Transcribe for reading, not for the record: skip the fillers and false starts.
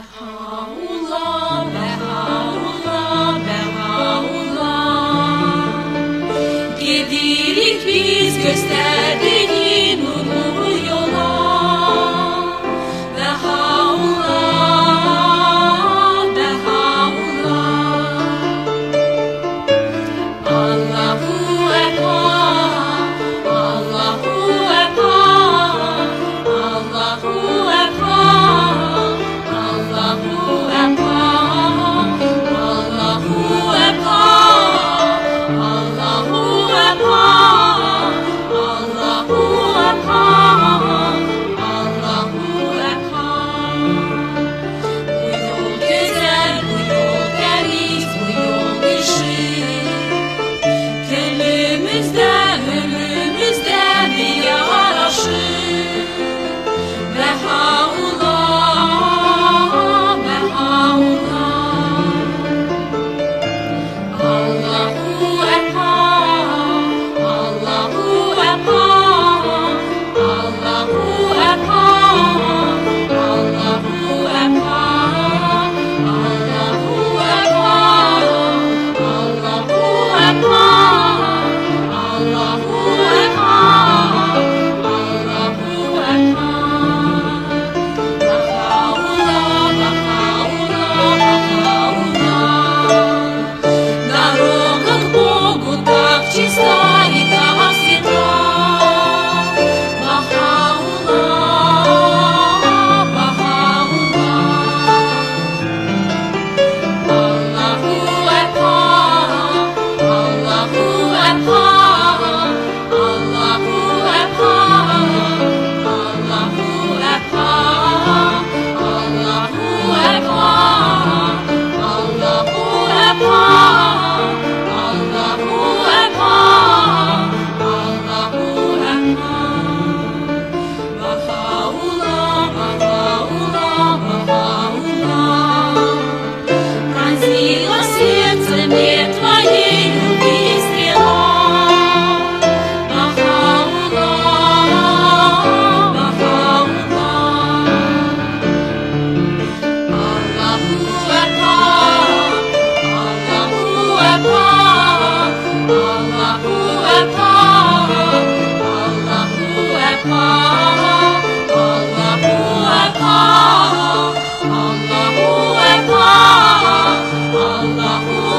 Behaullah, Behaullah, Behaullah. Gedirik biz gösterdiğin nurlu yola. Behaullah, Behaullah. Allahu Ekber, Allahu Ekber, Allahu Ekber. Allahu Ekber, Allahu Ekber, Allahu Ekber, Allahu Ekber, Allahu Ekber. Bu yol güzel, bu yol temiz, bu yol ışık. Gönlümüzde, ölümümüzde bir yaraşır. Behaullah, Behaullah. Allahu Ekber, Allahu Ekber, Allahu Ekber, Allahu Ekber, Allahu Ekber, Allahu Ekber, Allahu Ekber, Allahu Ekber. Behaullah, Behaullah, Behaullah. Дорога к Богу так чиста и так свята. Behaullah, Behaullah. Allahu Ekber, Allahu Ekber, Allahu Ekber, Allahu Ekber, Allahu Ekber, Allahu Ekber, Allahu Ekber, Allahu Ekber. Behaullah, Behaullah, Behaullah. Пронзила сердце мне твоей любви стрела. Behaullah, Behaullah. Allahu Ekber, Allahu Ekber, Allahu Ekber, Allahu Ekber, Allahu Ekber, Allahu Ekber, Allahu